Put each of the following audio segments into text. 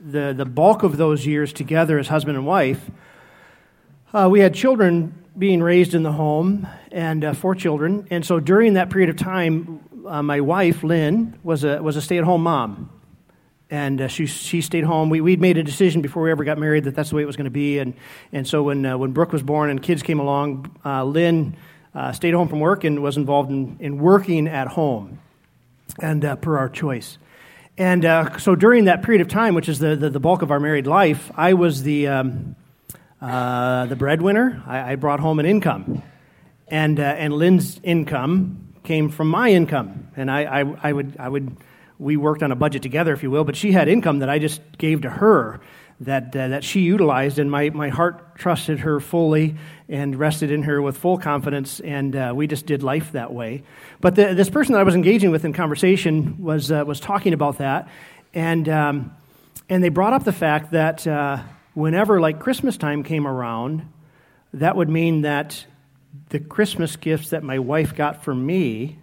the bulk of those years together as husband and wife, we had children being raised in the home, and 4 children. And so during that period of time, my wife, Lynn, was a stay-at-home mom. And she stayed home. We'd made a decision before we ever got married that that's the way it was going to be. And so when Brooke was born and kids came along, Lynn stayed home from work and was involved in working at home, and per our choice. And so during that period of time, which is the bulk of our married life, I was the breadwinner. I brought home an income, and Lynn's income came from my income, and I would. We worked on a budget together, if you will, but she had income that I just gave to her that she utilized, and my heart trusted her fully and rested in her with full confidence, and we just did life that way. But this person that I was engaging with in conversation was talking about that, and they brought up the fact that whenever like Christmas time came around, that would mean that the Christmas gifts that my wife got for me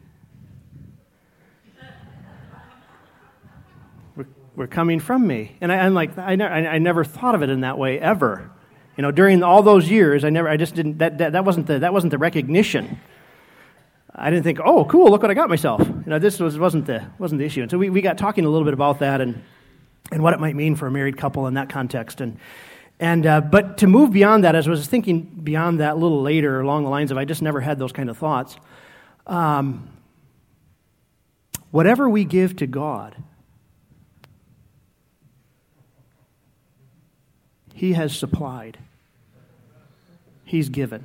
were coming from me. And I never thought of it in that way ever. You know, during all those years, that wasn't the recognition. I didn't think, oh, cool, look what I got myself. You know, this wasn't the issue. And so we got talking a little bit about that and what it might mean for a married couple in that context. But to move beyond that, as I was thinking beyond that a little later along the lines of I just never had those kind of thoughts, whatever we give to God, He has supplied. He's given.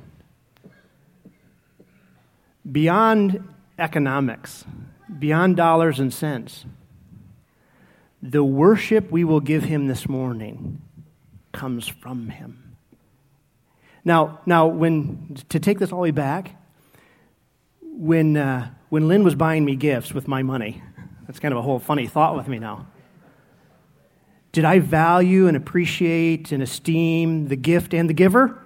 Beyond economics, beyond dollars and cents, the worship we will give Him this morning comes from Him. Now, to take this all the way back, when Lynn was buying me gifts with my money, that's kind of a whole funny thought with me now. Did I value and appreciate and esteem the gift and the giver?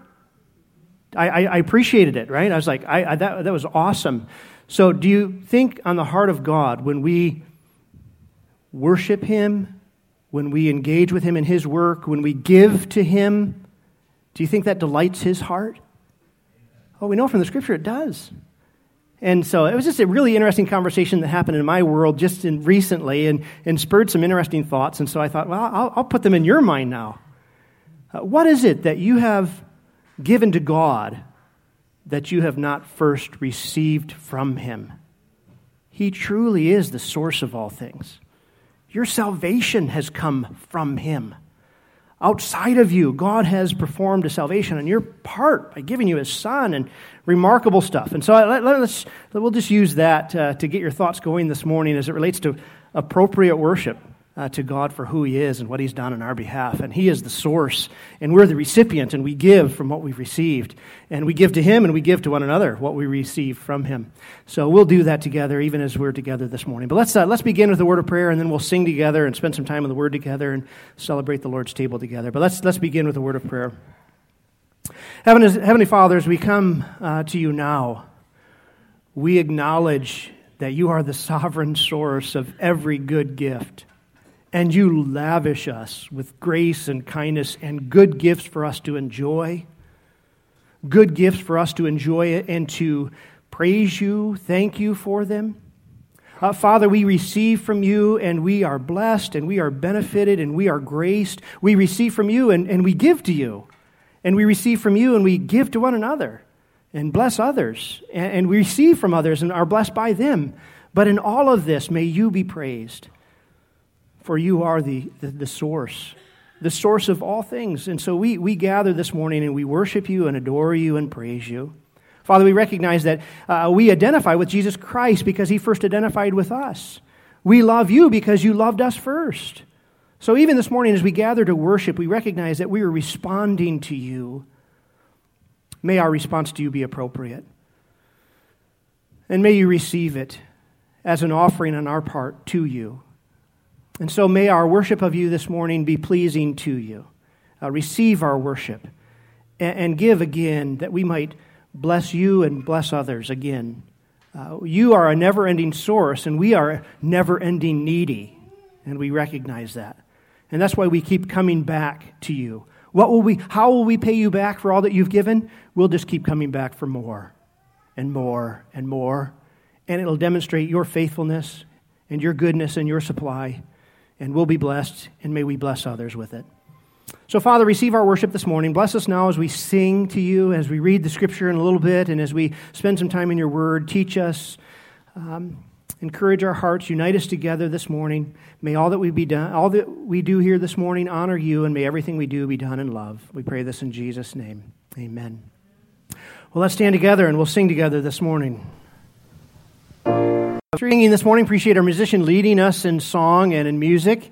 I appreciated it, right? I was like, that was awesome. So do you think on the heart of God, when we worship Him, when we engage with Him in His work, when we give to Him, do you think that delights His heart? Oh, we know from the Scripture it does. And so it was just a really interesting conversation that happened in my world just recently and spurred some interesting thoughts. And so I thought, well, I'll put them in your mind now. What is it that you have given to God that you have not first received from Him? He truly is the source of all things. Your salvation has come from Him. Outside of you, God has performed a salvation on your part by giving you His Son and remarkable stuff. And so we'll just use that to get your thoughts going this morning as it relates to appropriate worship to God for who He is and what He's done on our behalf. And He is the source, and we're the recipient, and we give from what we've received. And we give to Him, and we give to one another what we receive from Him. So we'll do that together, even as we're together this morning. But let's begin with a word of prayer, and then we'll sing together and spend some time in the Word together and celebrate the Lord's table together. But let's begin with a word of prayer. Heavenly Father, as we come to You now, we acknowledge that You are the sovereign source of every good gift. And You lavish us with grace and kindness and good gifts for us to enjoy. Good gifts for us to enjoy and to praise You, thank You for them. Father, we receive from You and we are blessed and we are benefited and we are graced. We receive from You and we give to You. And we receive from You and we give to one another and bless others. And we receive from others and are blessed by them. But in all of this, may You be praised. For You are the source of all things. And so we gather this morning and we worship You and adore You and praise You. Father, we recognize that we identify with Jesus Christ because He first identified with us. We love You because You loved us first. So even this morning as we gather to worship, we recognize that we are responding to You. May our response to You be appropriate. And may You receive it as an offering on our part to You. And so may our worship of You this morning be pleasing to You. Receive our worship and give again that we might bless You and bless others again. You are a never-ending source and we are never-ending needy, and we recognize that. And that's why we keep coming back to you. How will we pay you back for all that you've given? We'll just keep coming back for more and more and more. And it'll demonstrate your faithfulness and your goodness and your supply. And we'll be blessed, and may we bless others with it. So, Father, receive our worship this morning. Bless us now as we sing to you, as we read the Scripture in a little bit, and as we spend some time in your word. Teach us, encourage our hearts, unite us together this morning. May all that we do here this morning honor you, and may everything we do be done in love. We pray this in Jesus' name. Amen. Well, let's stand together and we'll sing together this morning. Singing this morning, appreciate our musician leading us in song and in music.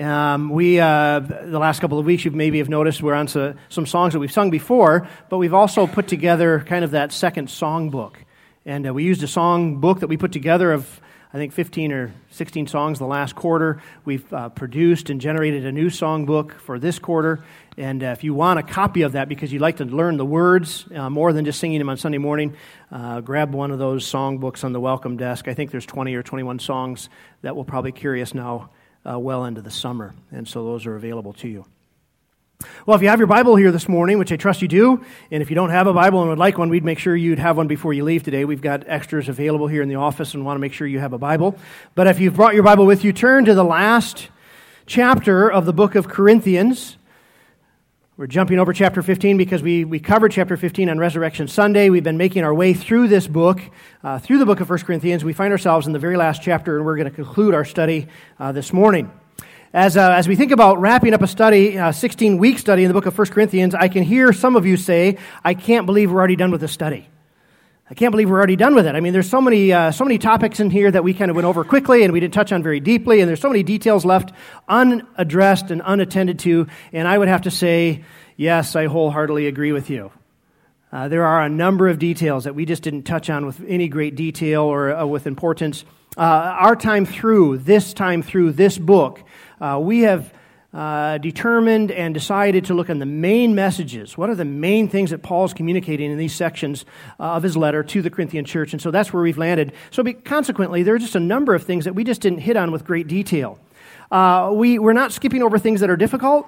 The last couple of weeks, you maybe have noticed we're on some songs that we've sung before, but we've also put together kind of that second song book. And we used a song book that we put together of, I think, 15 or 16 songs the last quarter. We've produced and generated a new song book for this quarter. And if you want a copy of that because you'd like to learn the words more than just singing them on Sunday morning, grab one of those song books on the welcome desk. I think there's 20 or 21 songs that will probably carry us now well into the summer. And so those are available to you. Well, if you have your Bible here this morning, which I trust you do, and if you don't have a Bible and would like one, we'd make sure you'd have one before you leave today. We've got extras available here in the office and want to make sure you have a Bible. But if you've brought your Bible with you, turn to the last chapter of the book of Corinthians. We're jumping over chapter 15 because we covered chapter 15 on Resurrection Sunday. We've been making our way through this book, through the book of 1 Corinthians. We find ourselves in the very last chapter, and we're going to conclude our study this morning. As we think about wrapping up a study, a 16-week study in the book of 1 Corinthians, I can hear some of you say, I can't believe we're already done with this study. I can't believe we're already done with it. I mean, there's so many topics in here that we kind of went over quickly and we didn't touch on very deeply, and there's so many details left unaddressed and unattended to, and I would have to say, yes, I wholeheartedly agree with you. There are a number of details that we just didn't touch on with any great detail or with importance. Our time through this book, we have determined and decided to look on the main messages. What are the main things that Paul's communicating in these sections of his letter to the Corinthian church? And so that's where we've landed. So consequently, there are just a number of things that we just didn't hit on with great detail. We're not skipping over things that are difficult.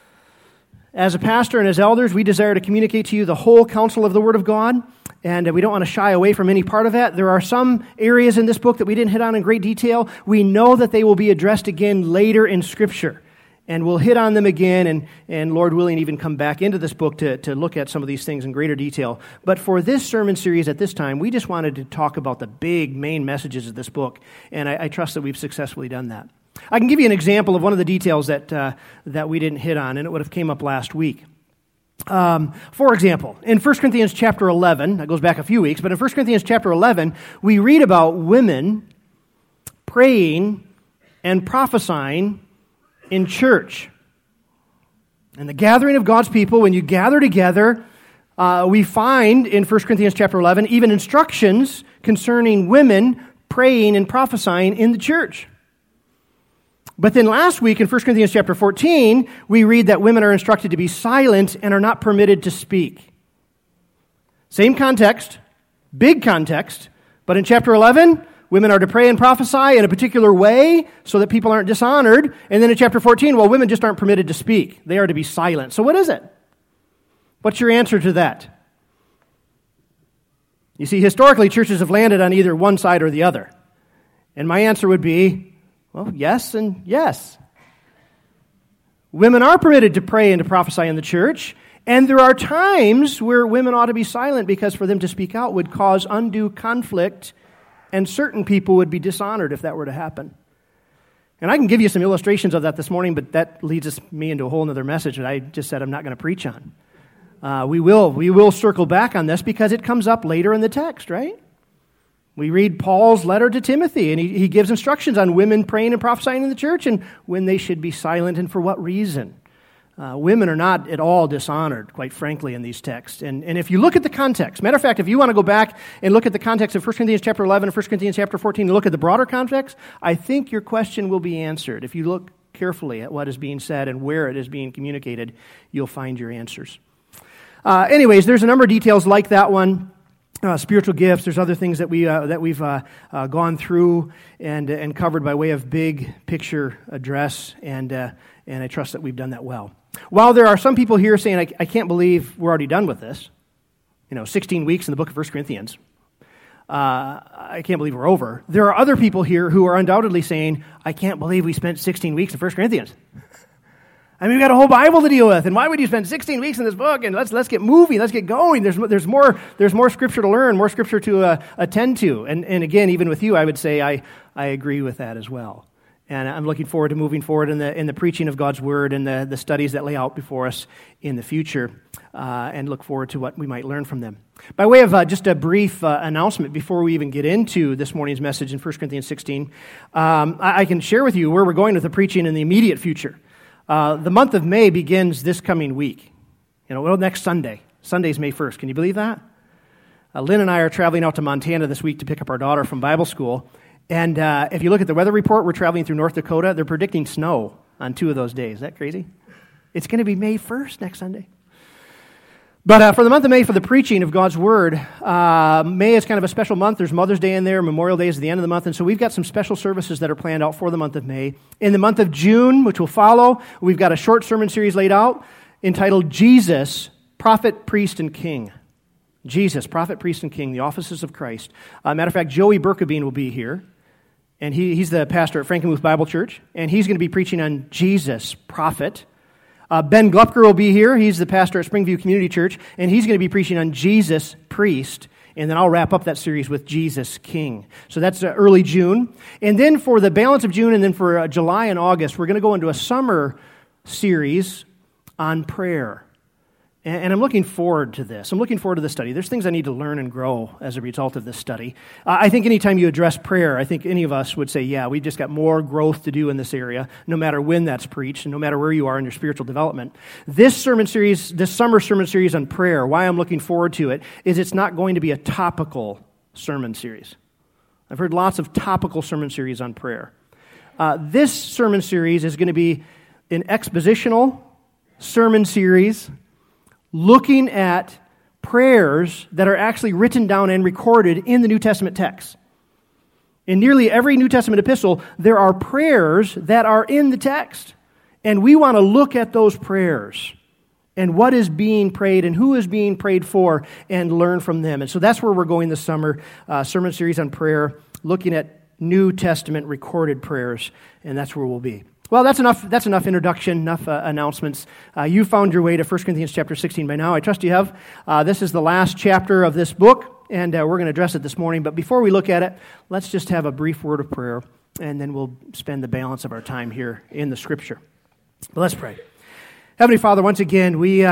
As a pastor and as elders, we desire to communicate to you the whole counsel of the Word of God, and we don't want to shy away from any part of that. There are some areas in this book that we didn't hit on in great detail. We know that they will be addressed again later in Scripture, and we'll hit on them again, and Lord willing, even come back into this book to look at some of these things in greater detail. But for this sermon series at this time, we just wanted to talk about the big main messages of this book, and I trust that we've successfully done that. I can give you an example of one of the details that we didn't hit on, and it would have came up last week. For example, in 1 Corinthians chapter 11, that goes back a few weeks, but in 1 Corinthians chapter 11, we read about women praying and prophesying in church. And the gathering of God's people, when you gather together, we find in 1 Corinthians chapter 11 even instructions concerning women praying and prophesying in the church. But then last week in 1 Corinthians chapter 14, we read that women are instructed to be silent and are not permitted to speak. Same context, big context, but in chapter 11, women are to pray and prophesy in a particular way so that people aren't dishonored. And then in chapter 14, well, women just aren't permitted to speak. They are to be silent. So what is it? What's your answer to that? You see, historically, churches have landed on either one side or the other. And my answer would be, well, yes and yes. Women are permitted to pray and to prophesy in the church, and there are times where women ought to be silent because for them to speak out would cause undue conflict, and certain people would be dishonored if that were to happen. And I can give you some illustrations of that this morning, but that leads me into a whole other message that I just said I'm not going to preach on. We will circle back on this because it comes up later in the text, right? We read Paul's letter to Timothy, and he gives instructions on women praying and prophesying in the church and when they should be silent and for what reason. Women are not at all dishonored, quite frankly, in these texts. And if you look at the context, matter of fact, if you want to go back and look at the context of 1 Corinthians chapter 11 and 1 Corinthians chapter 14 and look at the broader context, I think your question will be answered. If you look carefully at what is being said and where it is being communicated, you'll find your answers. Anyways, there's a number of details like that one. Spiritual gifts. There's other things that we've gone through and covered by way of big picture address, and and I trust that we've done that well. While there are some people here saying, I can't believe we're already done with this, 16 weeks in the book of 1 Corinthians, I can't believe we're over. There are other people here who are undoubtedly saying, I can't believe we spent 16 weeks in 1 Corinthians. I mean, we've got a whole Bible to deal with, and why would you spend 16 weeks in this book? And let's get moving, let's get going. There's more scripture to learn, more scripture to attend to. And again, even with you, I would say I agree with that as well. And I'm looking forward to moving forward in the preaching of God's Word and the studies that lay out before us in the future, and look forward to what we might learn from them. By way of just a brief announcement before we even get into this morning's message in 1 Corinthians 16, I can share with you where we're going with the preaching in the immediate future. The month of May begins this coming week. Next Sunday. Sunday's May 1st. Can you believe that? Lynn and I are traveling out to Montana this week to pick up our daughter from Bible school. And if you look at the weather report, we're traveling through North Dakota. They're predicting snow on 2 of those days. Is that crazy? It's going to be May 1st next Sunday. But for the month of May, for the preaching of God's Word, May is kind of a special month. There's Mother's Day in there, Memorial Day is at the end of the month, and so we've got some special services that are planned out for the month of May. In the month of June, which will follow, we've got a short sermon series laid out entitled Jesus, Prophet, Priest, and King. Jesus, Prophet, Priest, and King, the offices of Christ. Matter of fact, Joey Berkebine will be here, and he's the pastor at Frankenmuth Bible Church, and he's going to be preaching on Jesus, Prophet. Ben Glupker will be here. He's the pastor at Springview Community Church, and he's going to be preaching on Jesus, Priest, and then I'll wrap up that series with Jesus, King. So that's early June. And then for the balance of June and then for July and August, we're going to go into a summer series on prayer. And I'm looking forward to this. I'm looking forward to this study. There's things I need to learn and grow as a result of this study. I think anytime you address prayer, I think any of us would say, yeah, we just got more growth to do in this area, no matter when that's preached, and no matter where you are in your spiritual development. This summer sermon series on prayer, why I'm looking forward to it, is it's not going to be a topical sermon series. I've heard lots of topical sermon series on prayer. This sermon series is going to be an expositional sermon series looking at prayers that are actually written down and recorded in the New Testament text. In nearly every New Testament epistle, there are prayers that are in the text. And we want to look at those prayers and what is being prayed and who is being prayed for and learn from them. And so that's where we're going this summer, sermon series on prayer, looking at New Testament recorded prayers, and that's where we'll be. Well, that's enough introduction, enough announcements. You found your way to 1 Corinthians chapter 16 by now. I trust you have. This is the last chapter of this book, and we're going to address it this morning. But before we look at it, let's just have a brief word of prayer, and then we'll spend the balance of our time here in the Scripture. But let's pray. Heavenly Father, once again, we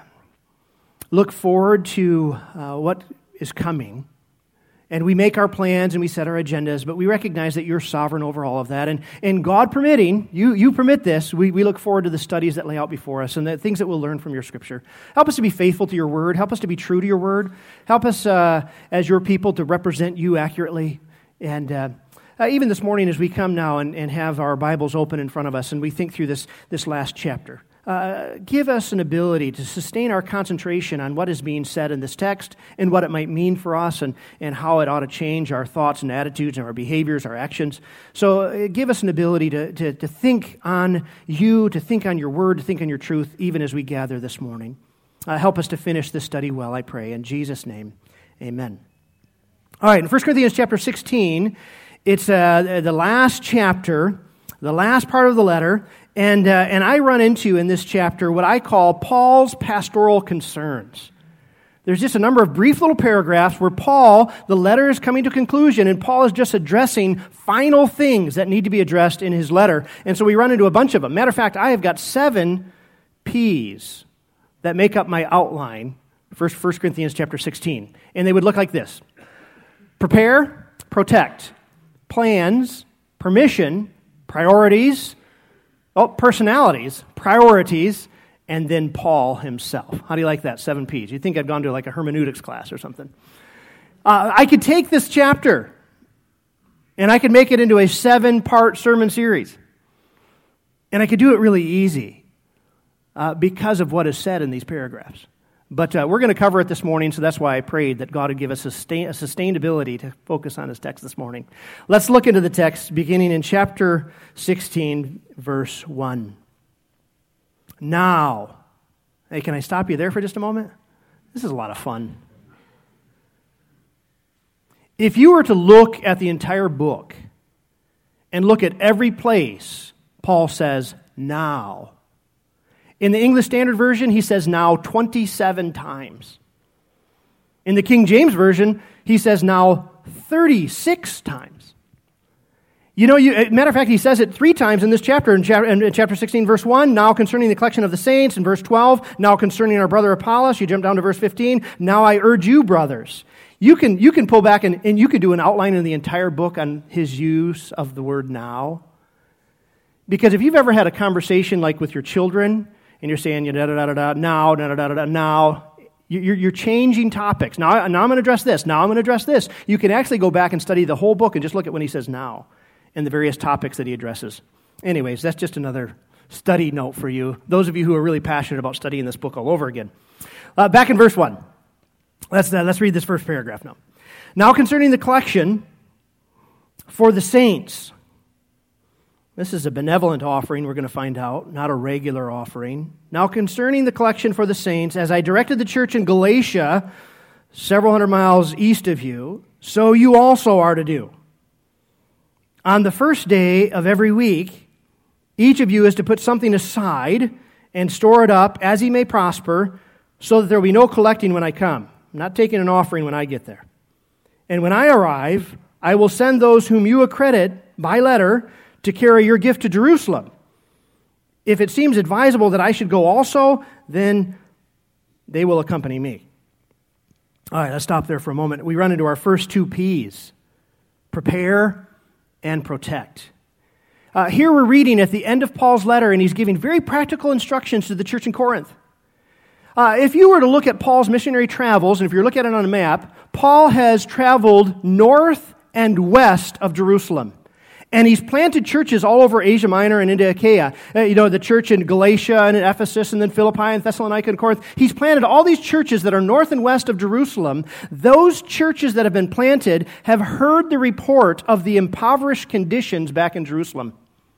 look forward to what is coming. And we make our plans and we set our agendas, but we recognize that you're sovereign over all of that. And God permitting, you permit this, we look forward to the studies that lay out before us and the things that we'll learn from your Scripture. Help us to be faithful to your word. Help us to be true to your word. Help us as your people to represent you accurately. And even this morning as we come now and have our Bibles open in front of us and we think through this last chapter, give us an ability to sustain our concentration on what is being said in this text and what it might mean for us and how it ought to change our thoughts and attitudes and our behaviors, our actions. So give us an ability to think on you, to think on your word, to think on your truth, even as we gather this morning. Help us to finish this study well, I pray. In Jesus' name, amen. All right, in 1 Corinthians chapter 16, it's the last chapter, the last part of the letter, and I run into in this chapter what I call Paul's pastoral concerns. There's just a number of brief little paragraphs where the letter is coming to conclusion, and Paul is just addressing final things that need to be addressed in his letter. And so we run into a bunch of them. Matter of fact, I have got 7 P's that make up my outline for 1 Corinthians chapter 16. And they would look like this: prepare, protect, plans, permission, priorities, personalities, priorities, and then Paul himself. How do you like that? 7 P's. You'd think I'd gone to like a hermeneutics class or something. I could take this chapter and I could make it into a 7-part sermon series. And I could do it really easy because of what is said in these paragraphs. But we're going to cover it this morning, so that's why I prayed that God would give us a sustained ability to focus on his text this morning. Let's look into the text beginning in chapter 16, verse 1. Now. Hey, can I stop you there for just a moment? This is a lot of fun. If you were to look at the entire book and look at every place Paul says, now. In the English Standard Version, he says now 27 times. In the King James Version, he says now 36 times. Matter of fact, he says it 3 times in this chapter. In chapter 16, verse 1, now concerning the collection of the saints. In verse 12, now concerning our brother Apollos. You jump down to verse 15, now I urge you, brothers. You can pull back and you can do an outline in the entire book on his use of the word now. Because if you've ever had a conversation like with your children, and you're saying, now, you're changing topics. Now I'm going to address this. Now I'm going to address this. You can actually go back and study the whole book and just look at when he says now and the various topics that he addresses. Anyways, that's just another study note for you, those of you who are really passionate about studying this book all over again. Back in verse 1. Let's read this first paragraph now. Now concerning the collection for the saints. This is a benevolent offering, we're going to find out, not a regular offering. Now concerning the collection for the saints, as I directed the church in Galatia, several hundred miles east of you, so you also are to do. On the first day of every week, each of you is to put something aside and store it up as he may prosper, so that there will be no collecting when I come. I'm not taking an offering when I get there. And when I arrive, I will send those whom you accredit by letter to carry your gift to Jerusalem. If it seems advisable that I should go also, then they will accompany me. All right, let's stop there for a moment. We run into our first 2 P's. Prepare and protect. Here we're reading at the end of Paul's letter, and he's giving very practical instructions to the church in Corinth. If you were to look at Paul's missionary travels, and if you're looking at it on a map, Paul has traveled north and west of Jerusalem. And he's planted churches all over Asia Minor and into Achaia. The church in Galatia and in Ephesus and then Philippi and Thessalonica and Corinth. He's planted all these churches that are north and west of Jerusalem. Those churches that have been planted have heard the report of the impoverished conditions back in Jerusalem.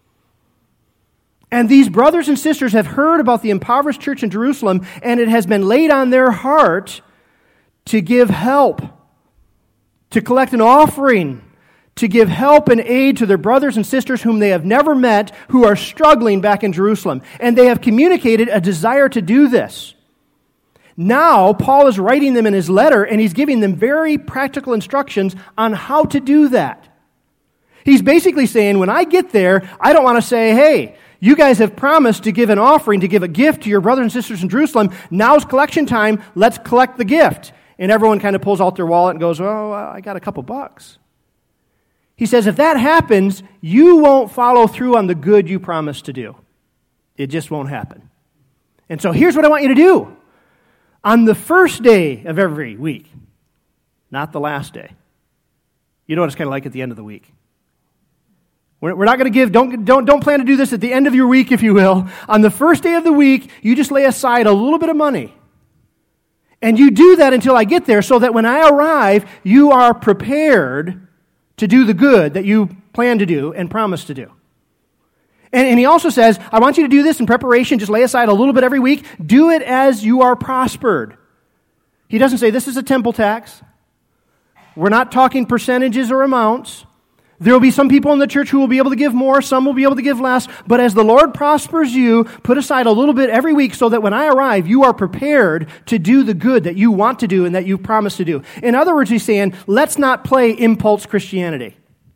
And these brothers and sisters have heard about the impoverished church in Jerusalem, and it has been laid on their heart to give help, to collect an offering, to give help and aid to their brothers and sisters whom they have never met, who are struggling back in Jerusalem. And they have communicated a desire to do this. Now, Paul is writing them in his letter, and he's giving them very practical instructions on how to do that. He's basically saying, when I get there, I don't want to say, hey, you guys have promised to give an offering, to give a gift to your brothers and sisters in Jerusalem. Now's collection time. Let's collect the gift. And everyone kind of pulls out their wallet and goes, oh, I got a couple bucks. He says, if that happens, you won't follow through on the good you promised to do. It just won't happen. And so here's what I want you to do. On the first day of every week, not the last day. You know what it's kind of like at the end of the week. We're not going to give, don't plan to do this at the end of your week, if you will. On the first day of the week, you just lay aside a little bit of money. And you do that until I get there, so that when I arrive, you are prepared to do the good that you plan to do and promise to do. And he also says, I want you to do this in preparation. Just lay aside a little bit every week. Do it as you are prospered. He doesn't say this is a temple tax. We're not talking percentages or amounts. There will be some people in the church who will be able to give more, some will be able to give less, but as the Lord prospers you, put aside a little bit every week so that when I arrive, you are prepared to do the good that you want to do and that you promised to do. In other words, he's saying, let's not play impulse Christianity,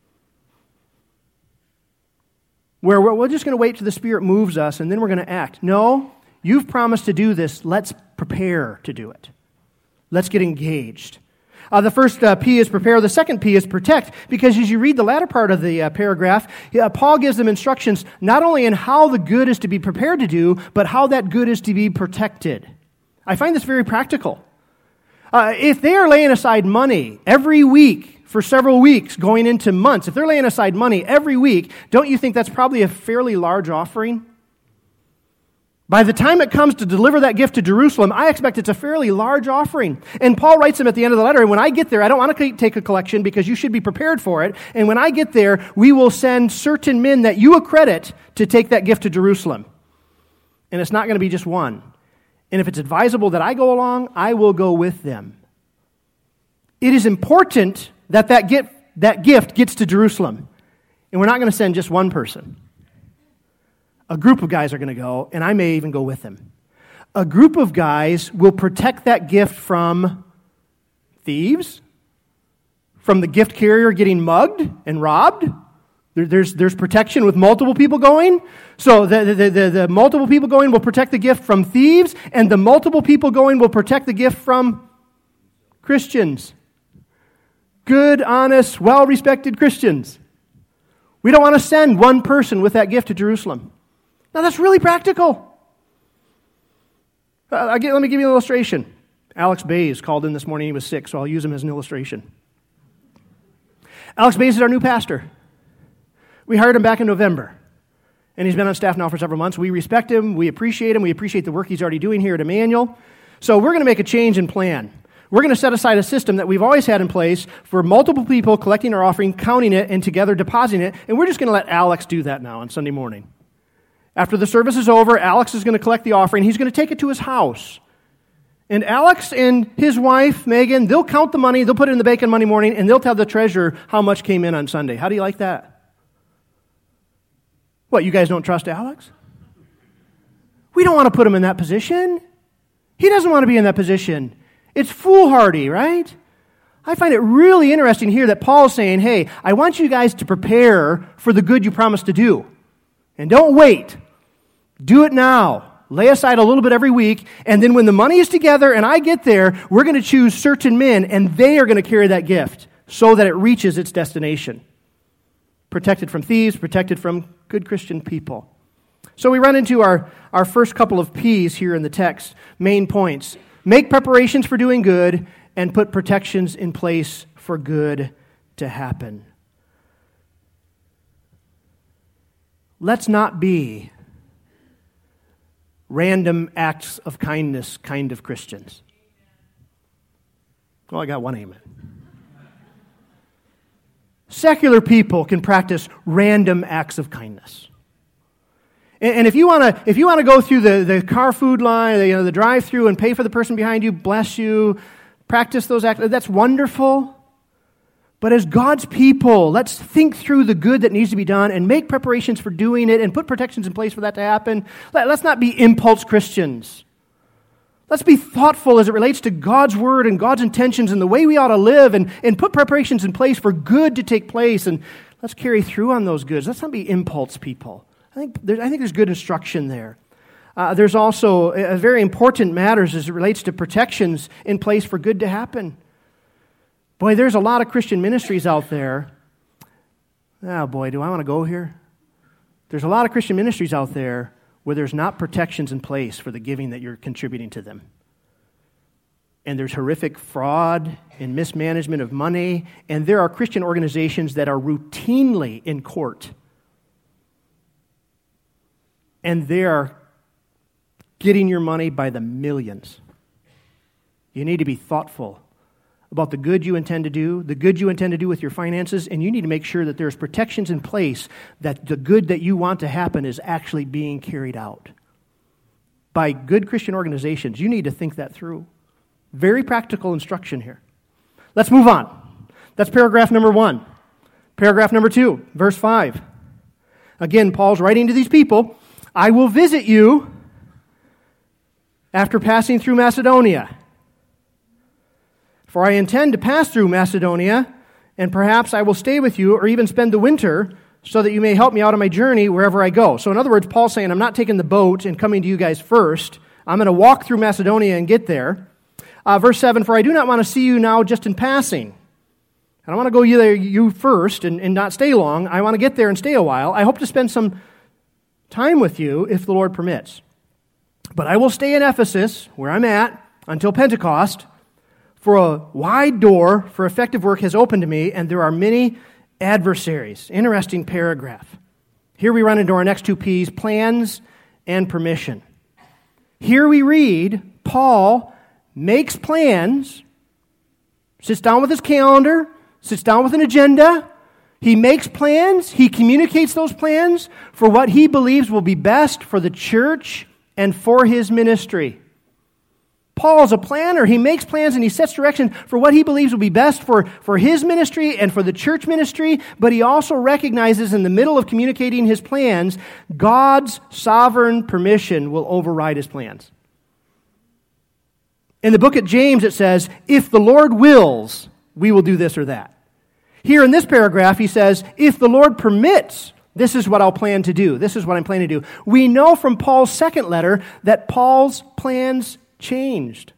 where we're just going to wait till the Spirit moves us and then we're going to act. No, you've promised to do this. Let's prepare to do it. Let's get engaged. The first P is prepare. The second P is protect, because as you read the latter part of the paragraph, Paul gives them instructions not only in how the good is to be prepared to do, but how that good is to be protected. I find this very practical. If they are laying aside money every week for several weeks, going into months, if they're laying aside money every week, don't you think that's probably a fairly large offering? By the time it comes to deliver that gift to Jerusalem, I expect it's a fairly large offering. And Paul writes them at the end of the letter, and when I get there, I don't want to take a collection because you should be prepared for it. And when I get there, we will send certain men that you accredit to take that gift to Jerusalem. and it's not going to be just one. And if it's advisable that I go along, I will go with them. It is important that that gift gets to Jerusalem. And we're not going to send just one person. A group of guys are going to go, and I may even go with them. A group of guys will protect that gift from thieves, from the gift carrier getting mugged and robbed. There's protection with multiple people going. So the multiple people going will protect the gift from thieves, and the multiple people going will protect the gift from Christians. Good, honest, well-respected Christians. We don't want to send one person with that gift to Jerusalem. Now, that's really practical. Let me give you an illustration. Alex Bays called in this morning. He was sick, so I'll use him as an illustration. Alex Bays is our new pastor. We hired him back in November, and he's been on staff now for several months. We respect him. We appreciate him. We appreciate the work he's already doing here at Emmanuel. So we're going to make a change in plan. We're going to set aside a system that we've always had in place for multiple people collecting our offering, counting it, and together depositing it, and we're just going to let Alex do that now on Sunday morning. After the service is over, Alex is going to collect the offering. He's going to take it to his house. And Alex and his wife, Megan, they'll count the money, they'll put it in the bank on Monday morning, and they'll tell the treasurer how much came in on Sunday. How do you like that? What, you guys don't trust Alex? We don't want to put him in that position. He doesn't want to be in that position. It's foolhardy, right? I find it really interesting here that Paul's saying, hey, I want you guys to prepare for the good you promised to do. And don't wait. Do it now. Lay aside a little bit every week, and then when the money is together and I get there, we're going to choose certain men, and they are going to carry that gift so that it reaches its destination. Protected from thieves, protected from good Christian people. So we run into our first couple of P's here in the text, main points. Make preparations for doing good, and put protections in place for good to happen. Let's not be random acts of kindness kind of Christians. Well, I got one amen. Secular people can practice random acts of kindness. And if you want to go through the car food line, the drive-through and pay for the person behind you, bless you, practice those acts, that's wonderful. But as God's people, let's think through the good that needs to be done and make preparations for doing it and put protections in place for that to happen. Let's not be impulse Christians. Let's be thoughtful as it relates to God's word and God's intentions and the way we ought to live and put preparations in place for good to take place. And let's carry through on those goods. Let's not be impulse people. I think there's good instruction there. There's also a very important matters as it relates to protections in place for good to happen. Boy, there's a lot of Christian ministries out there. Oh boy, do I want to go here? There's a lot of Christian ministries out there where there's not protections in place for the giving that you're contributing to them. And there's horrific fraud and mismanagement of money, and there are Christian organizations that are routinely in court. And they are getting your money by the millions. You need to be thoughtful about the good you intend to do, the good you intend to do with your finances, and you need to make sure that there's protections in place that the good that you want to happen is actually being carried out. By good Christian organizations, you need to think that through. Very practical instruction here. Let's move on. That's paragraph number 1. Paragraph number 2, verse 5. Again, Paul's writing to these people, I will visit you after passing through Macedonia. For I intend to pass through Macedonia, and perhaps I will stay with you or even spend the winter so that you may help me out on my journey wherever I go. So in other words, Paul's saying, I'm not taking the boat and coming to you guys first. I'm going to walk through Macedonia and get there. Verse 7, for I do not want to see you now just in passing. I don't want to go you first and not stay long. I want to get there and stay a while. I hope to spend some time with you if the Lord permits. But I will stay in Ephesus, where I'm at, until Pentecost. For a wide door for effective work has opened to me, and there are many adversaries. Interesting paragraph. Here we run into our next 2 P's, plans and permission. Here we read, Paul makes plans, sits down with his calendar, sits down with an agenda. He makes plans, he communicates those plans for what he believes will be best for the church and for his ministry. Paul's a planner. He makes plans and he sets direction for what he believes will be best for his ministry and for the church ministry, but he also recognizes in the middle of communicating his plans, God's sovereign permission will override his plans. In the book of James, it says, if the Lord wills, we will do this or that. Here in this paragraph, he says, if the Lord permits, this is what I'll plan to do. This is what I'm planning to do. We know from Paul's second letter that Paul's plans changed.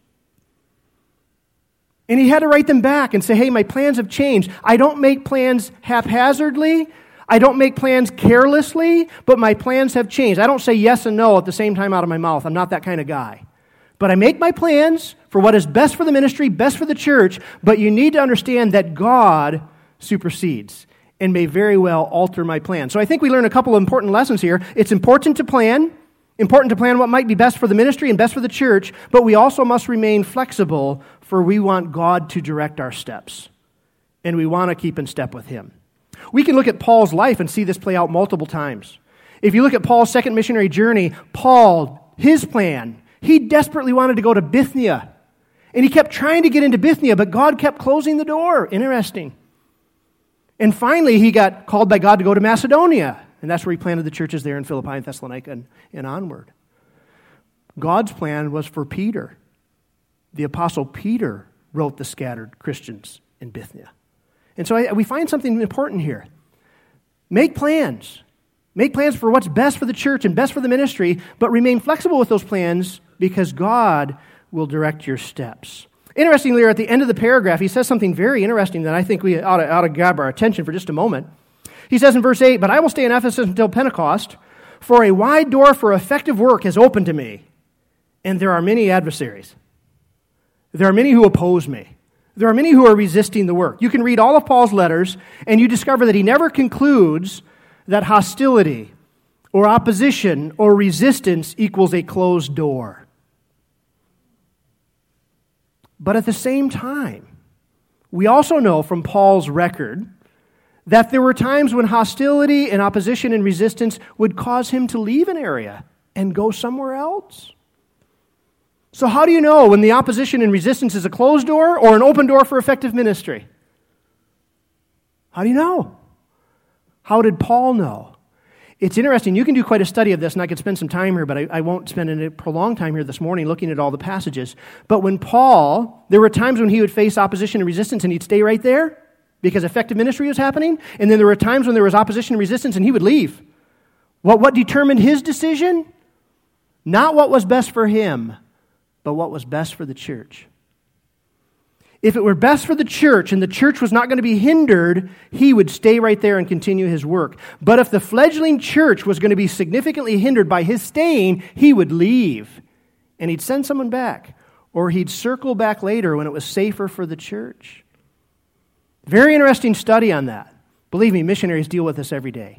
And he had to write them back and say, hey, my plans have changed. I don't make plans haphazardly. I don't make plans carelessly, but my plans have changed. I don't say yes and no at the same time out of my mouth. I'm not that kind of guy. But I make my plans for what is best for the ministry, best for the church, but you need to understand that God supersedes and may very well alter my plan. So I think we learn a couple of important lessons here. It's important to plan what might be best for the ministry and best for the church, but we also must remain flexible, for we want God to direct our steps, and we want to keep in step with Him. We can look at Paul's life and see this play out multiple times. If you look at Paul's second missionary journey, Paul, his plan, he desperately wanted to go to Bithynia, and he kept trying to get into Bithynia, but God kept closing the door. Interesting. And finally, he got called by God to go to Macedonia, and that's where he planted the churches there in Philippi and Thessalonica and onward. God's plan was for Peter. The Apostle Peter wrote the scattered Christians in Bithynia. And so we find something important here. Make plans. Make plans for what's best for the church and best for the ministry, but remain flexible with those plans because God will direct your steps. Interestingly, at the end of the paragraph, he says something very interesting that I think we ought to grab our attention for just a moment. He says in verse 8, "But I will stay in Ephesus until Pentecost, for a wide door for effective work has opened to me, and there are many adversaries. There are many who oppose me. There are many who are resisting the work." You can read all of Paul's letters, and you discover that he never concludes that hostility or opposition or resistance equals a closed door. But at the same time, we also know from Paul's record that there were times when hostility and opposition and resistance would cause him to leave an area and go somewhere else. So how do you know when the opposition and resistance is a closed door or an open door for effective ministry? How do you know? How did Paul know? It's interesting. You can do quite a study of this, and I could spend some time here, but I won't spend a prolonged time here this morning looking at all the passages. But when Paul, there were times when he would face opposition and resistance, and he'd stay right there because effective ministry was happening. And then there were times when there was opposition and resistance, and he would leave. What determined his decision? Not what was best for him, but what was best for the church. If it were best for the church and the church was not going to be hindered, he would stay right there and continue his work. But if the fledgling church was going to be significantly hindered by his staying, he would leave. And he'd send someone back. Or he'd circle back later when it was safer for the church. Very interesting study on that. Believe me, missionaries deal with this every day.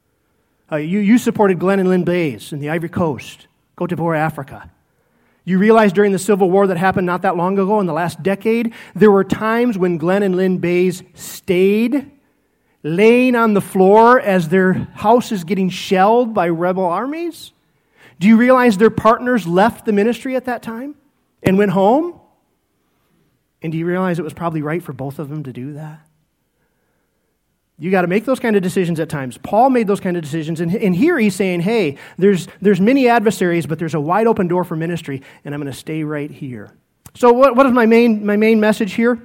You supported Glenn and Lynn Bays in the Ivory Coast, Cote d'Ivoire, Africa. You realize during the Civil War that happened not that long ago, in the last decade, there were times when Glenn and Lynn Bays stayed laying on the floor as their house is getting shelled by rebel armies. Do you realize their partners left the ministry at that time and went home? And do you realize it was probably right for both of them to do that? You got to make those kind of decisions at times. Paul made those kind of decisions, and here he's saying, hey, there's many adversaries, but there's a wide open door for ministry, and I'm going to stay right here. So what is my main message here?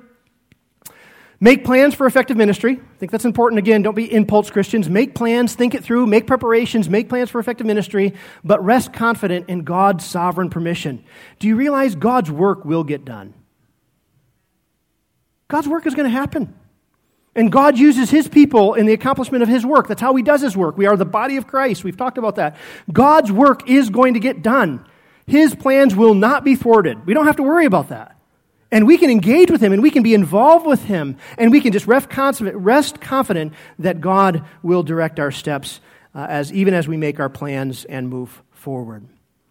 Make plans for effective ministry. I think that's important. Again, don't be impulse Christians. Make plans, think it through, make preparations, make plans for effective ministry, but rest confident in God's sovereign permission. Do you realize God's work will get done? God's work is going to happen. And God uses His people in the accomplishment of His work. That's how He does His work. We are the body of Christ. We've talked about that. God's work is going to get done. His plans will not be thwarted. We don't have to worry about that. And we can engage with Him, and we can be involved with Him, and we can just rest confident that God will direct our steps even as we make our plans and move forward.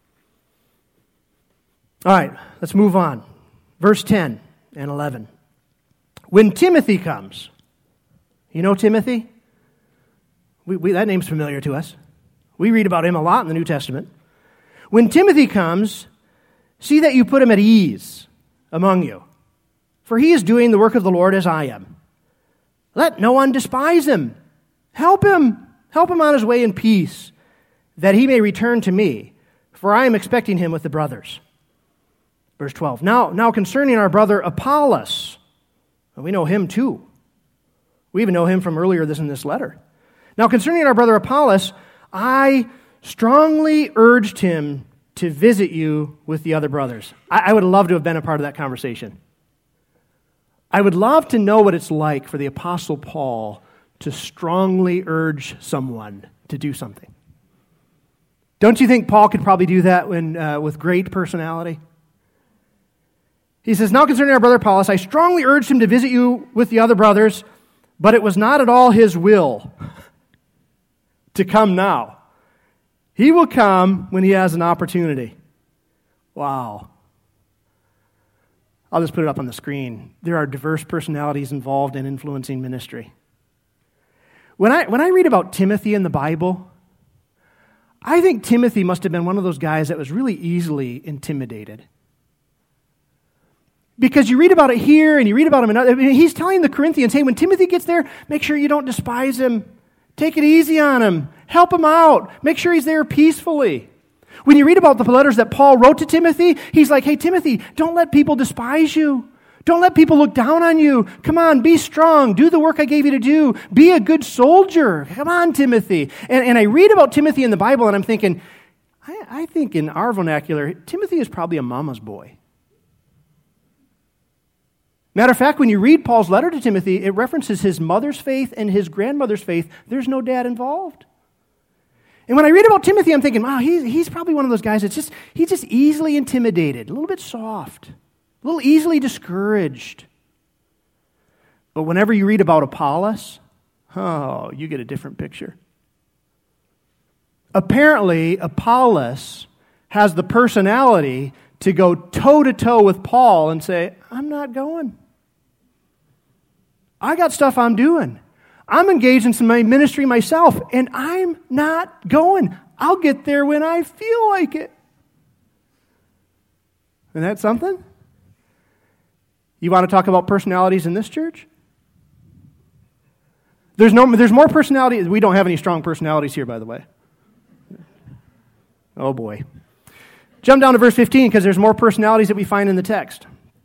All right, let's move on. Verse 10 and 11. When Timothy comes... You know Timothy? That name's familiar to us. We read about him a lot in the New Testament. When Timothy comes, see that you put him at ease among you, for he is doing the work of the Lord as I am. Let no one despise him. Help him on his way in peace, that he may return to me, for I am expecting him with the brothers. Verse 12, Now concerning our brother Apollos, we know him too. We even know him from earlier in this letter. Now concerning our brother Apollos, I strongly urged him to visit you with the other brothers. I would love to have been a part of that conversation. I would love to know what it's like for the Apostle Paul to strongly urge someone to do something. Don't you think Paul could probably do that with great personality? He says, Now concerning our brother Apollos, I strongly urged him to visit you with the other brothers, but it was not at all his will to come now. He will come when he has an opportunity. Wow. I'll just put it up on the screen. There are diverse personalities involved in influencing ministry. When I read about Timothy in the Bible, I think Timothy must have been one of those guys that was really easily intimidated. Because you read about it here and you read about him, he's telling the Corinthians, hey, when Timothy gets there, make sure you don't despise him. Take it easy on him. Help him out. Make sure he's there peacefully. When you read about the letters that Paul wrote to Timothy, he's like, hey, Timothy, don't let people despise you. Don't let people look down on you. Come on, be strong. Do the work I gave you to do. Be a good soldier. Come on, Timothy. And I read about Timothy in the Bible, and I'm thinking, I think in our vernacular, Timothy is probably a mama's boy. Matter of fact, when you read Paul's letter to Timothy, it references his mother's faith and his grandmother's faith. There's no dad involved. And when I read about Timothy, I'm thinking, wow, he's probably one of those guys that's he's just easily intimidated, a little bit soft, a little easily discouraged. But whenever you read about Apollos, you get a different picture. Apparently, Apollos has the personality to go toe-to-toe with Paul and say, I'm not going. I got stuff I'm doing. I'm engaged in some ministry myself, and I'm not going. I'll get there when I feel like it. Isn't that something? You want to talk about personalities in this church? There's more personality. We don't have any strong personalities here, by the way. Oh boy. Jump down to verse 15 because there's more personalities that we find in the text.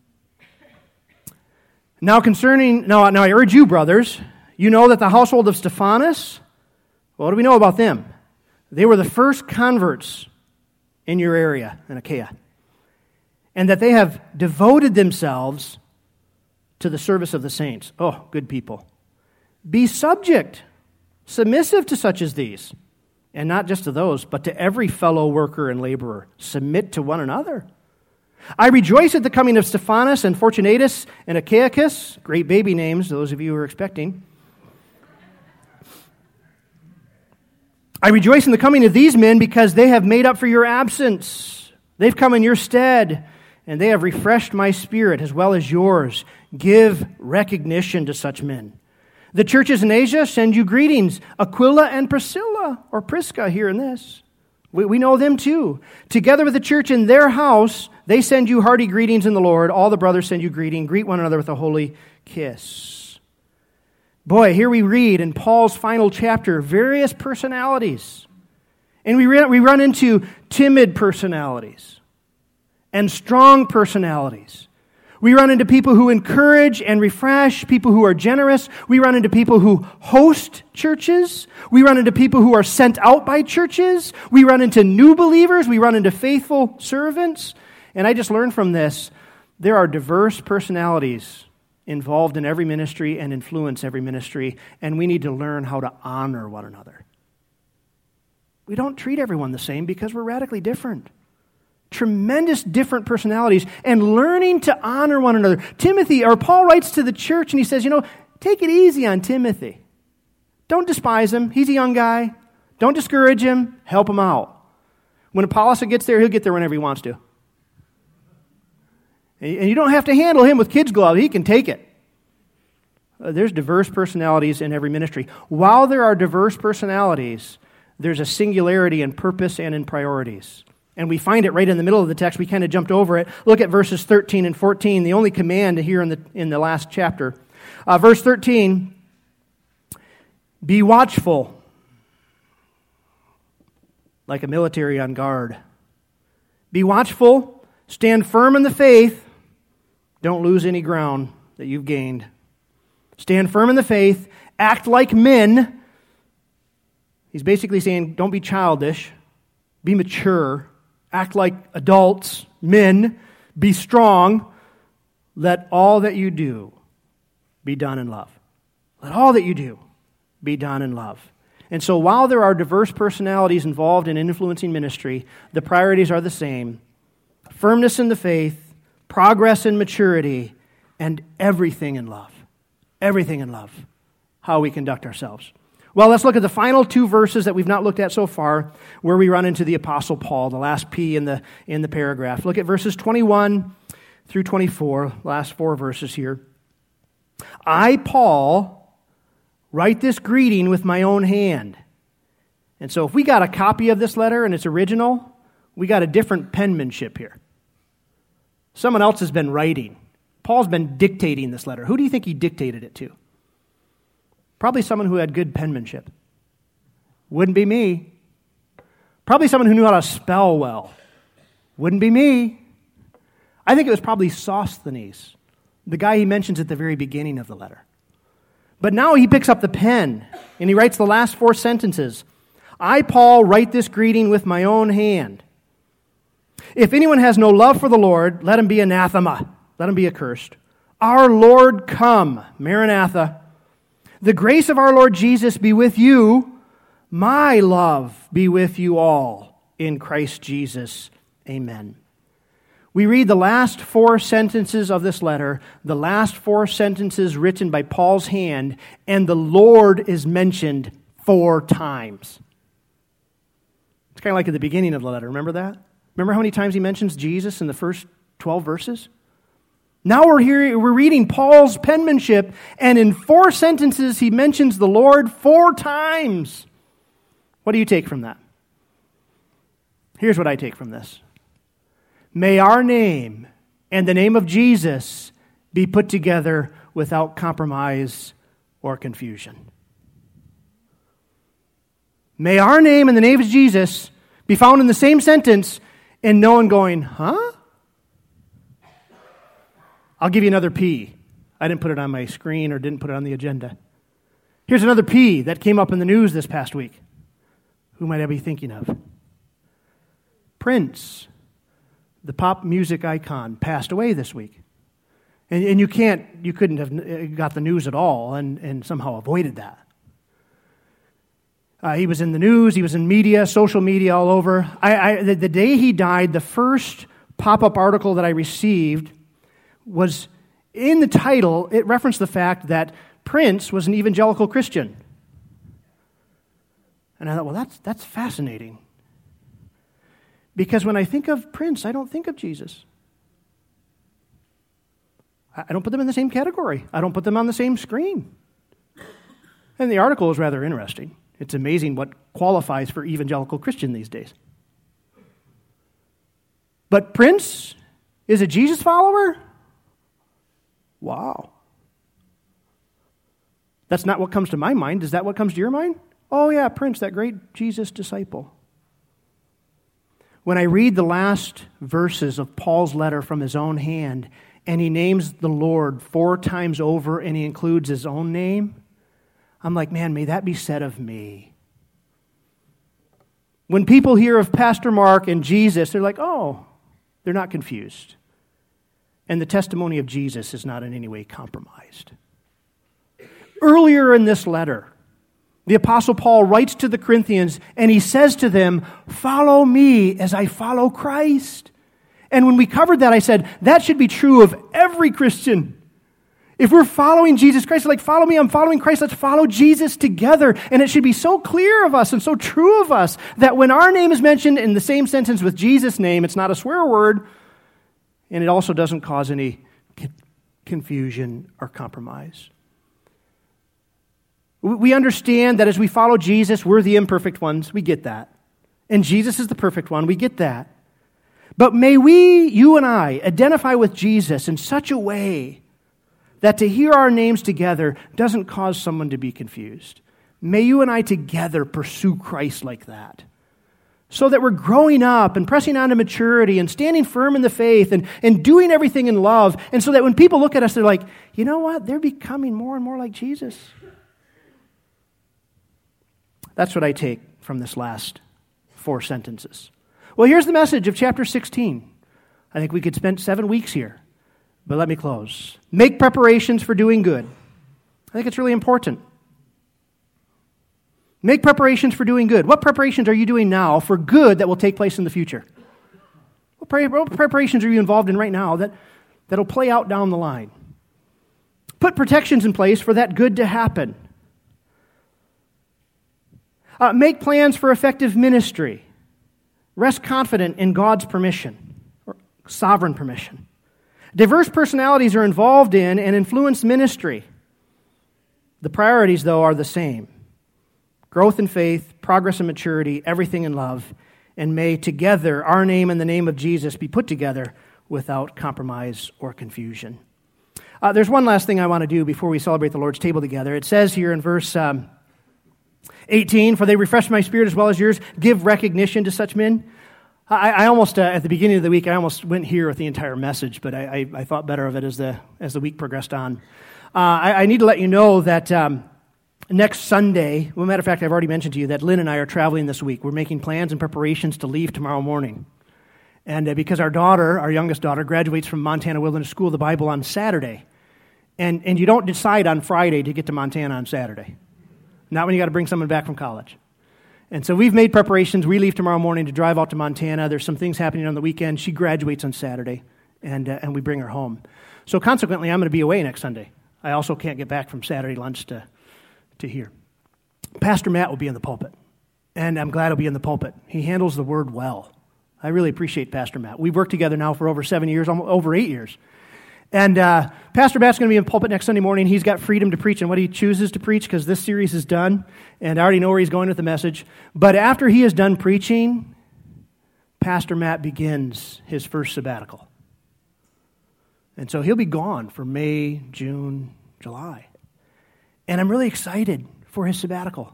Now I urge you, brothers, you know that the household of Stephanas, what do we know about them? They were the first converts in your area, in Achaia. And that they have devoted themselves to the service of the saints. Oh, good people. Be submissive to such as these. And not just to those, but to every fellow worker and laborer. Submit to one another. I rejoice at the coming of Stephanas and Fortunatus and Achaicus. Great baby names, those of you who are expecting. I rejoice in the coming of these men because they have made up for your absence. They've come in your stead, and they have refreshed my spirit as well as yours. Give recognition to such men. The churches in Asia send you greetings. Aquila and Priscilla, or Prisca here in this. We know them too. Together with the church in their house, they send you hearty greetings in the Lord. All the brothers send you greeting. Greet one another with a holy kiss. Boy, here we read in Paul's final chapter, various personalities. And we run into timid personalities and strong personalities. We run into people who encourage and refresh, people who are generous. We run into people who host churches. We run into people who are sent out by churches. We run into new believers. We run into faithful servants. And I just learned from this, there are diverse personalities involved in every ministry and influence every ministry, and we need to learn how to honor one another. We don't treat everyone the same because we're radically different. Tremendous different personalities, and learning to honor one another. Paul writes to the church and he says, take it easy on Timothy. Don't despise him. He's a young guy. Don't discourage him. Help him out. When Apollos gets there, he'll get there whenever he wants to. And you don't have to handle him with kid's gloves. He can take it. There's diverse personalities in every ministry. While there are diverse personalities, there's a singularity in purpose and in priorities. And we find it right in the middle of the text. We kind of jumped over it. Look at verses 13 and 14, the only command here in the last chapter. Verse 13, be watchful, like a military on guard. Be watchful, stand firm in the faith, don't lose any ground that you've gained. Stand firm in the faith, act like men. He's basically saying, don't be childish, be mature, act like adults, men, be strong. Let all that you do be done in love. Let all that you do be done in love. And so while there are diverse personalities involved in influencing ministry, the priorities are the same. Firmness in the faith, progress in maturity, and everything in love. Everything in love. How we conduct ourselves. Well, let's look at the final two verses that we've not looked at so far, where we run into the Apostle Paul, the last P in the paragraph. Look at verses 21 through 24, last four verses here. I, Paul, write this greeting with my own hand. And so if we got a copy of this letter and it's original, we got a different penmanship here. Someone else has been writing. Paul's been dictating this letter. Who do you think he dictated it to? Probably someone who had good penmanship. Wouldn't be me. Probably someone who knew how to spell well. Wouldn't be me. I think it was probably Sosthenes, the guy he mentions at the very beginning of the letter. But now he picks up the pen, and he writes the last four sentences. I, Paul, write this greeting with my own hand. If anyone has no love for the Lord, let him be anathema. Let him be accursed. Our Lord come, Maranatha. The grace of our Lord Jesus be with you. My love be with you all. In Christ Jesus. Amen. We read the last four sentences of this letter, the last four sentences written by Paul's hand, and the Lord is mentioned 4 times. It's kind of like at the beginning of the letter. Remember that? Remember how many times he mentions Jesus in the first 12 verses? Now we're reading Paul's penmanship, and in 4 sentences he mentions the Lord 4 times. What do you take from that? Here's what I take from this. May our name and the name of Jesus be put together without compromise or confusion. May our name and the name of Jesus be found in the same sentence and no one going, huh? I'll give you another P. I didn't put it on my screen or didn't put it on the agenda. Here's another P that came up in the news this past week. Who might I be thinking of? Prince, the pop music icon, passed away this week. And you couldn't have got the news at all and somehow avoided that. He was in the news, he was in media, social media all over. The day he died, the first pop-up article that I received was in the title, it referenced the fact that Prince was an evangelical Christian. And I thought, well, that's fascinating. Because when I think of Prince, I don't think of Jesus. I don't put them in the same category. I don't put them on the same screen. And the article is rather interesting. It's amazing what qualifies for evangelical Christian these days. But Prince is a Jesus follower? Wow. That's not what comes to my mind. Is that what comes to your mind? Oh yeah, Prince, that great Jesus disciple. When I read the last verses of Paul's letter from his own hand, and he names the Lord 4 times over, and he includes his own name, I'm like, man, may that be said of me. When people hear of Pastor Mark and Jesus, they're like, oh, they're not confused. And the testimony of Jesus is not in any way compromised. Earlier in this letter, the Apostle Paul writes to the Corinthians, and he says to them, follow me as I follow Christ. And when we covered that, I said, that should be true of every Christian. If we're following Jesus Christ, like, follow me, I'm following Christ, let's follow Jesus together. And it should be so clear of us and so true of us that when our name is mentioned in the same sentence with Jesus' name, it's not a swear word, and it also doesn't cause any confusion or compromise. We understand that as we follow Jesus, we're the imperfect ones. We get that. And Jesus is the perfect one. We get that. But may we, you and I, identify with Jesus in such a way that to hear our names together doesn't cause someone to be confused. May you and I together pursue Christ like that, so that we're growing up and pressing on to maturity and standing firm in the faith and doing everything in love, and so that when people look at us, they're like, you know what? They're becoming more and more like Jesus. That's what I take from this last 4 sentences. Well, here's the message of chapter 16. I think we could spend 7 weeks here, but let me close. Make preparations for doing good. I think it's really important. Make preparations for doing good. What preparations are you doing now for good that will take place in the future? What preparations are you involved in right now that'll play out down the line? Put protections in place for that good to happen. Make plans for effective ministry. Rest confident in God's permission, or sovereign permission. Diverse personalities are involved in and influence ministry. The priorities, though, are the same. Growth in faith, progress in maturity, everything in love. And may together our name and the name of Jesus be put together without compromise or confusion. There's one last thing I want to do before we celebrate the Lord's table together. It says here in verse 18, for they refresh my spirit as well as yours. Give recognition to such men. I almost, at the beginning of the week, I almost went here with the entire message, but I thought better of it as the week progressed on. I need to let you know that next Sunday, well, matter of fact, I've already mentioned to you that Lynn and I are traveling this week. We're making plans and preparations to leave tomorrow morning. And because our youngest daughter, graduates from Montana Wilderness School of the Bible on Saturday. And you don't decide on Friday to get to Montana on Saturday. Not when you got to bring someone back from college. And so we've made preparations. We leave tomorrow morning to drive out to Montana. There's some things happening on the weekend. She graduates on Saturday, and we bring her home. So consequently, I'm going to be away next Sunday. I also can't get back from Saturday lunch to here. Pastor Matt will be in the pulpit, and I'm glad he'll be in the pulpit. He handles the word well. I really appreciate Pastor Matt. We've worked together now for over 7 years, over 8 years. And Pastor Matt's going to be in the pulpit next Sunday morning. He's got freedom to preach and what he chooses to preach because this series is done, and I already know where he's going with the message. But after he is done preaching, Pastor Matt begins his first sabbatical. And so he'll be gone for May, June, July. And I'm really excited for his sabbatical.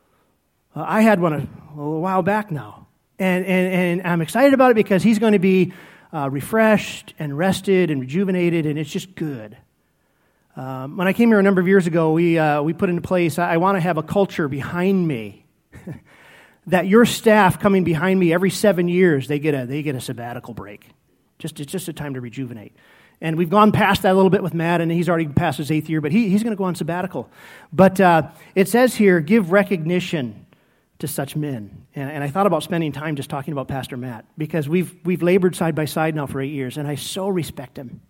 I had one a while back now. And I'm excited about it because he's going to be refreshed and rested and rejuvenated, and it's just good. When I came here a number of years ago, we put into place, I want to have a culture behind me that your staff coming behind me every 7 years, they get a sabbatical break. It's just a time to rejuvenate. And we've gone past that a little bit with Matt, and he's already passed his 8th year, but he's going to go on sabbatical. But it says here, give recognition to such men. And I thought about spending time just talking about Pastor Matt, because we've labored side by side now for 8 years, and I so respect him.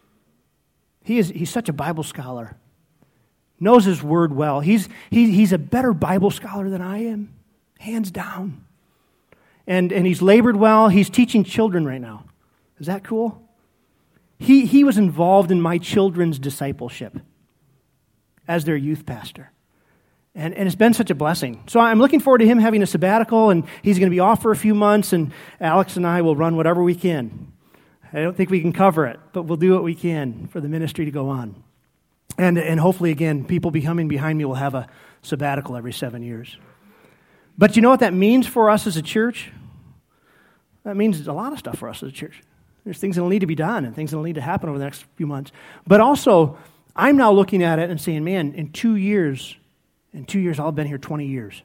He's such a Bible scholar, knows his word well. He's a better Bible scholar than I am, hands down. And he's labored well. He's teaching children right now. Is that cool? He was involved in my children's discipleship as their youth pastor. And it's been such a blessing. So I'm looking forward to him having a sabbatical, and he's going to be off for a few months, and Alex and I will run whatever we can. I don't think we can cover it, but we'll do what we can for the ministry to go on. And hopefully, again, people coming behind me will have a sabbatical every 7 years. But you know what that means for us as a church? That means a lot of stuff for us as a church. There's things that will need to be done and things that will need to happen over the next few months. But also, I'm now looking at it and saying, man, in 2 years, I'll have been here 20 years.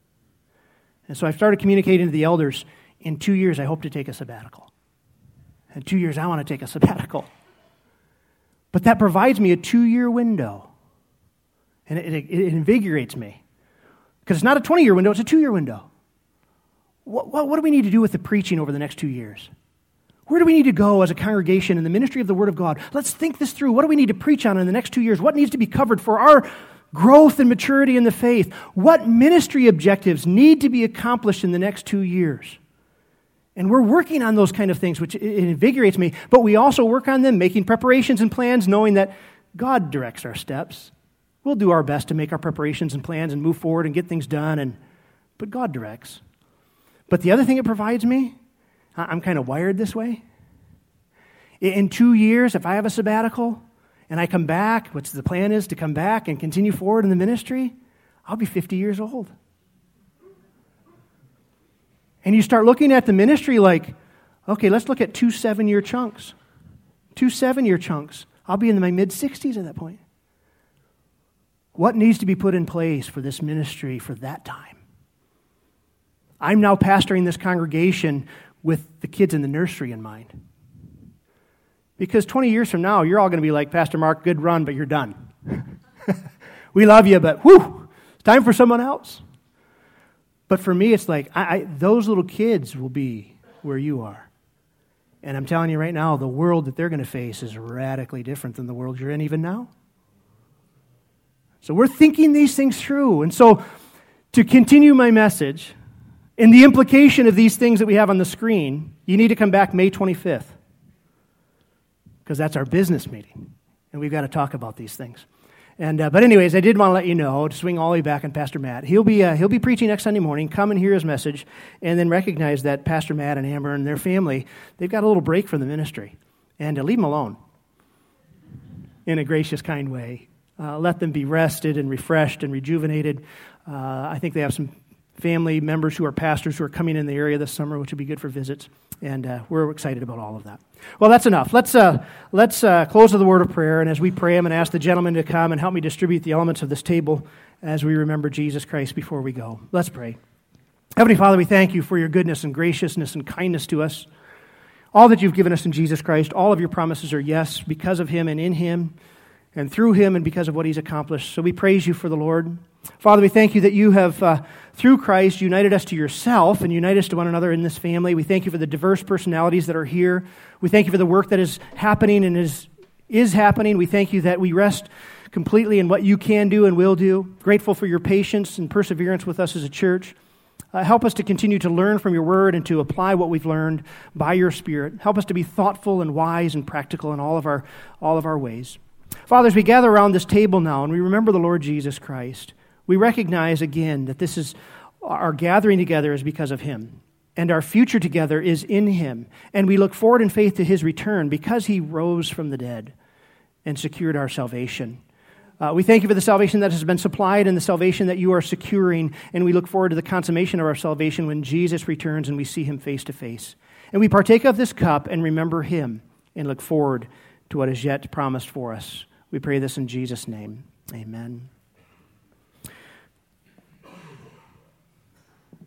And so I've started communicating to the elders, in 2 years, I hope to take a sabbatical. In 2 years, I want to take a sabbatical. But that provides me a 2-year window. And it invigorates me. Because it's not a 20-year window, it's a 2-year window. What do we need to do with the preaching over the next 2 years? Where do we need to go as a congregation in the ministry of the Word of God? Let's think this through. What do we need to preach on in the next 2 years? What needs to be covered for our growth and maturity in the faith? What ministry objectives need to be accomplished in the next 2 years? And we're working on those kind of things, which it invigorates me. But we also work on them, making preparations and plans, knowing that God directs our steps. We'll do our best to make our preparations and plans and move forward and get things done, but God directs. But the other thing it provides me, I'm kind of wired this way. In 2 years, if I have a sabbatical and I come back, which the plan is to come back and continue forward in the ministry, I'll be 50 years old. And you start looking at the ministry like, okay, let's look at 2 7-year chunks. 2 7-year chunks. I'll be in my mid-60s at that point. What needs to be put in place for this ministry for that time? I'm now pastoring this congregation with the kids in the nursery in mind. Because 20 years from now, you're all going to be like, Pastor Mark, good run, but you're done. We love you, but whew, it's time for someone else. But for me, it's like, those little kids will be where you are. And I'm telling you right now, the world that they're going to face is radically different than the world you're in even now. So we're thinking these things through. And so to continue my message, and the implication of these things that we have on the screen, you need to come back May 25th. Because that's our business meeting. And we've got to talk about these things. And but anyways, I did want to let you know, to swing all the way back on Pastor Matt. He'll be preaching next Sunday morning. Come and hear his message, and then recognize that Pastor Matt and Amber and their family, they've got a little break from the ministry. And leave them alone in a gracious, kind way. Let them be rested and refreshed and rejuvenated. I think they have some family members who are pastors who are coming in the area this summer, which would be good for visits. And we're excited about all of that. Well, that's enough. Let's close with a word of prayer. And as we pray, I'm going to ask the gentleman to come and help me distribute the elements of this table as we remember Jesus Christ before we go. Let's pray. Heavenly Father, we thank you for your goodness and graciousness and kindness to us. All that you've given us in Jesus Christ, all of your promises are yes, because of him and in him and through him and because of what he's accomplished. So we praise you for the Lord. Father, we thank you that you have, through Christ, united us to yourself and united us to one another in this family. We thank you for the diverse personalities that are here. We thank you for the work that is happening and is happening. We thank you that we rest completely in what you can do and will do. Grateful for your patience and perseverance with us as a church. Help us to continue to learn from your word and to apply what we've learned by your Spirit. Help us to be thoughtful and wise and practical in all of our ways. Father, as we gather around this table now and we remember the Lord Jesus Christ, we recognize again that this is our gathering together is because of him, and our future together is in him, and we look forward in faith to his return because he rose from the dead and secured our salvation. We thank you for the salvation that has been supplied and the salvation that you are securing, and we look forward to the consummation of our salvation when Jesus returns and we see him face to face. And we partake of this cup and remember him and look forward to what is yet promised for us. We pray this in Jesus' name. Amen.